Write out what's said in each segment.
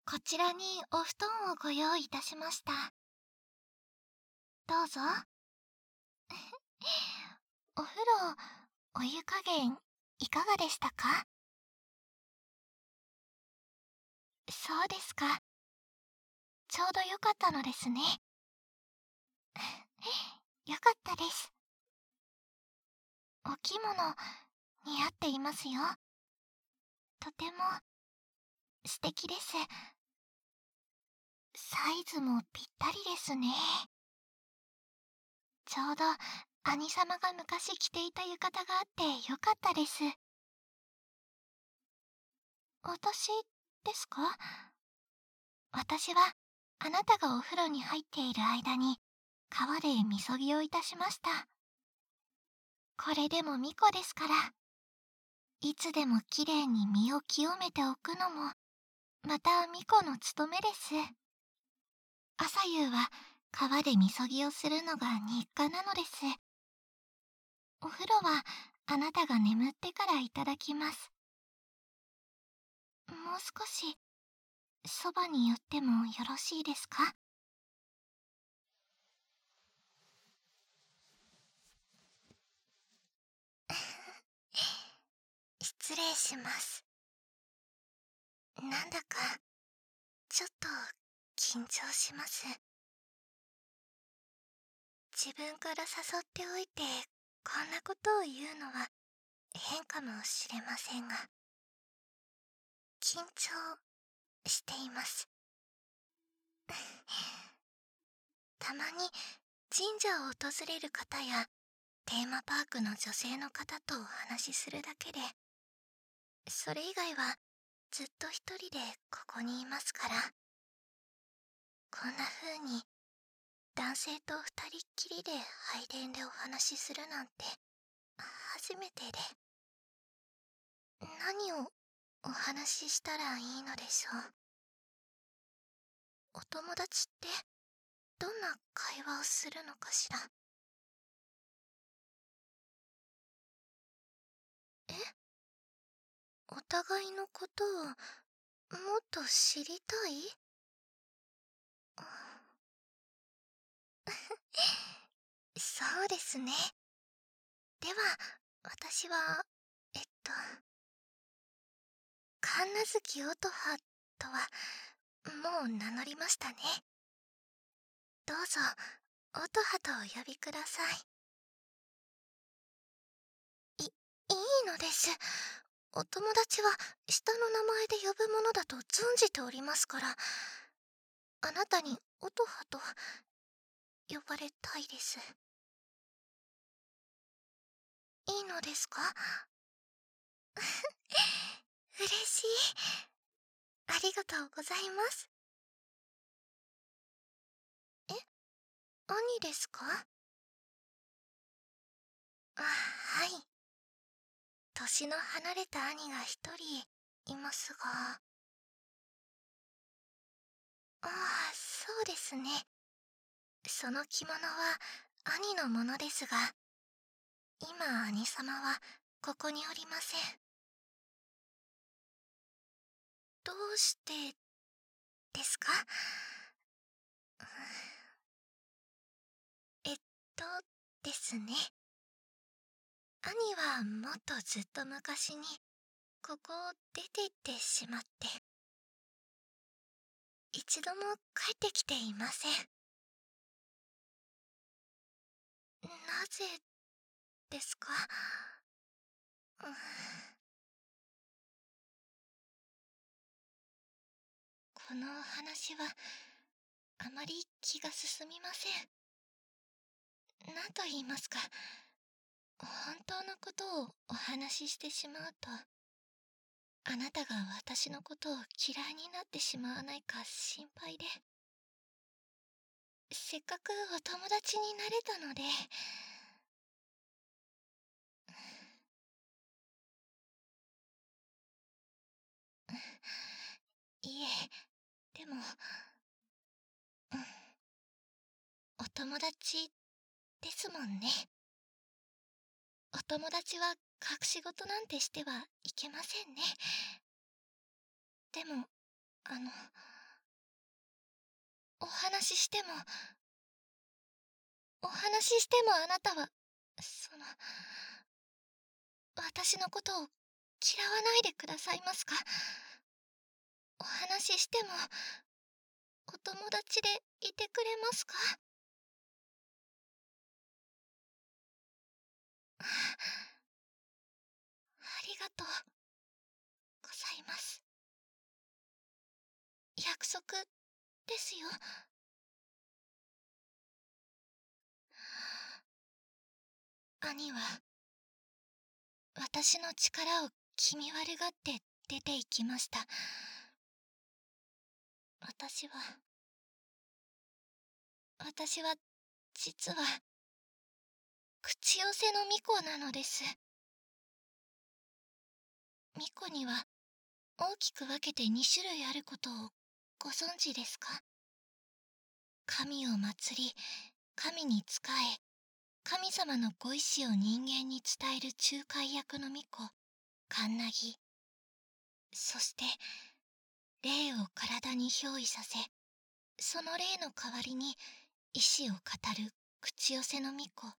こちらにお布団をご用意いたしました。どうぞ。お風呂、お湯加減、いかがでしたか？そうですか。ちょうどよかったのですね。よかったです。お着物、似合っていますよ。とても、素敵です。サイズもぴったりですね。ちょうど、兄様が昔着ていた浴衣があってよかったです。私ですか？私は、あなたがお風呂に入っている間に、川でみそぎをいたしました。これでも巫女ですから、いつでもきれいに身を清めておくのも、また巫女の務めです。朝夕は川でみそぎをするのが日課なのです。お風呂はあなたが眠ってからいただきます。もう少し、そばに寄ってもよろしいですか？失礼します。なんだか、ちょっと緊張します。自分から誘っておいて、こんなことを言うのは変かもしれませんが、緊張しています。たまに神社を訪れる方やテーマパークの女性の方とお話しするだけで、それ以外はずっと一人でここにいますから、こんな風に男性と二人っきりで拝殿でお話しするなんて初めてで、何をお話ししたらいいのでしょう。お友達ってどんな会話をするのかしら。え、お互いのことをもっと知りたい？そうですね。では、私は、神無月乙葉とは、もう名乗りましたね。どうぞ、乙葉とお呼びください。いいのです。お友達は下の名前で呼ぶものだと存じておりますから、あなたに乙葉と呼ばれたいです。いいのですか？嬉しい。ありがとうございます。え、兄ですか？あ、はい。年の離れた兄が一人いますが。ああ、そうですね。その着物は兄のものですが、今兄様はここにおりません。どうしてですか？えっとですね。兄はもっとずっと昔にここを出て行ってしまって、一度も帰ってきていません。なぜですか？うん、この話はあまり気が進みません。何と言いますか、本当のことをお話ししてしまうと、あなたが私のことを嫌いになってしまわないか心配で、せっかくお友達になれたので。いえ、でも、お友達ですもんね。お友達は隠し事なんてしてはいけませんね。でも、あの、 話ししても、お話ししてもあなたは、私のことを嫌わないでくださいますか？お話ししても、お友達でいてくれますか？ありがとうございます。約束ですよ。兄は、私の力を気味悪がって出て行きました。私は、私は、実は、口寄せの巫女なのです。巫女には、大きく分けて2種類あることをご存知ですか？神を祀り、神に仕え、神様のご意志を人間に伝える仲介役の巫女、カンナギ。そして、霊を体に憑依させ、その霊の代わりに意志を語る口寄せの巫女。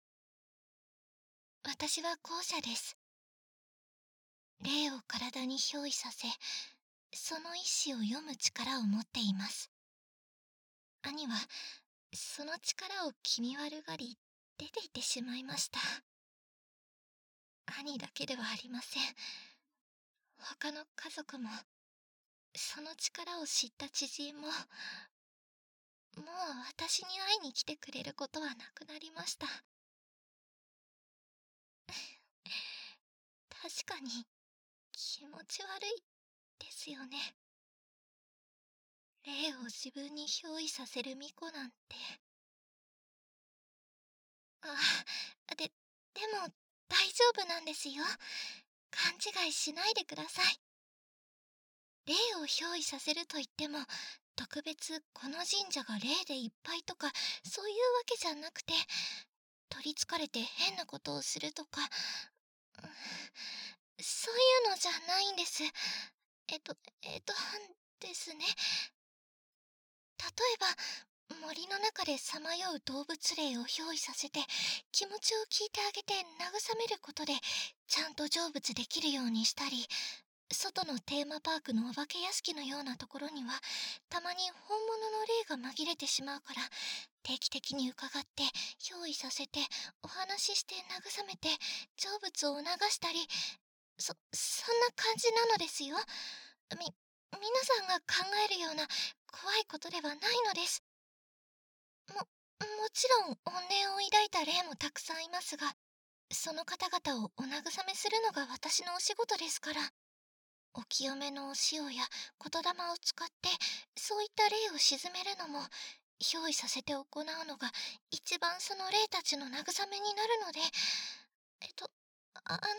私は後者です。霊を体に憑依させ、その意志を読む力を持っています。兄は、その力を気味悪がり、出て行ってしまいました。兄だけではありません。他の家族も、その力を知った知人も、もう私に会いに来てくれることはなくなりました。確かに、気持ち悪いですよね。霊を自分に憑依させる巫女なんて。でも、大丈夫なんですよ。勘違いしないでください。霊を憑依させると言っても、特別この神社が霊でいっぱいとか、そういうわけじゃなくて、取りつかれて変なことをするとか、そういうのじゃないんです。ですね。例えば、森の中でさまよう動物霊を憑依させて、気持ちを聞いてあげて慰めることで、ちゃんと成仏できるようにしたり、外のテーマパークのお化け屋敷のようなところには、たまに本物の霊が紛れてしまうから、定期的に伺って、憑依させて、お話しして慰めて、成仏を促したり、そんな感じなのですよ。皆さんが考えるような怖いことではないのです。もちろん怨念を抱いた霊もたくさんいますが、その方々をお慰めするのが私のお仕事ですから。お清めのお塩や言霊を使って、そういった霊を鎮めるのも、憑依させて行うのが一番その霊たちの慰めになるので、えっと、あの、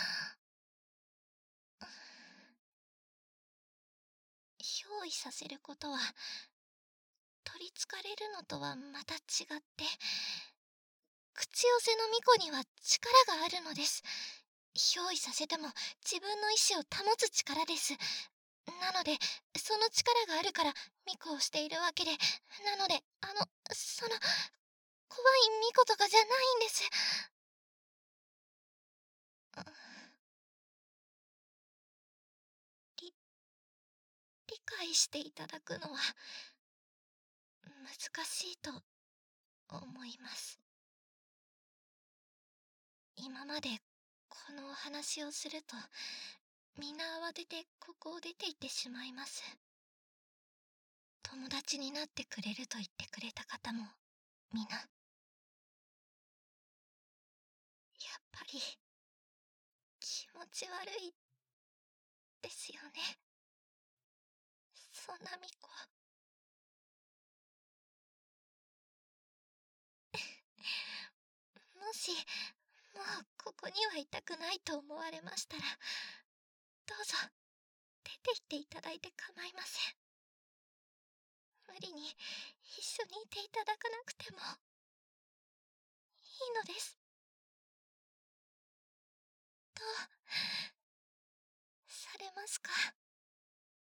憑依させることは、取りつかれるのとはまた違って、口寄せの巫女には力があるのです。憑依させても自分の意志を保つ力です。なので、その力があるから巫女をしているわけで、なので、怖い巫女とかじゃないんです。り、理解していただくのは、難しいと思います。今までこのお話をすると、みんな慌ててここを出て行ってしまいます。友達になってくれると言ってくれた方も、みんな。やっぱり、気持ち悪い、ですよね。そんな巫女。もし、もうここにはいたくないと思われましたら、どうぞ、出て行っていただいて構いません。無理に一緒にいていただかなくても、いいのです。どうされますか？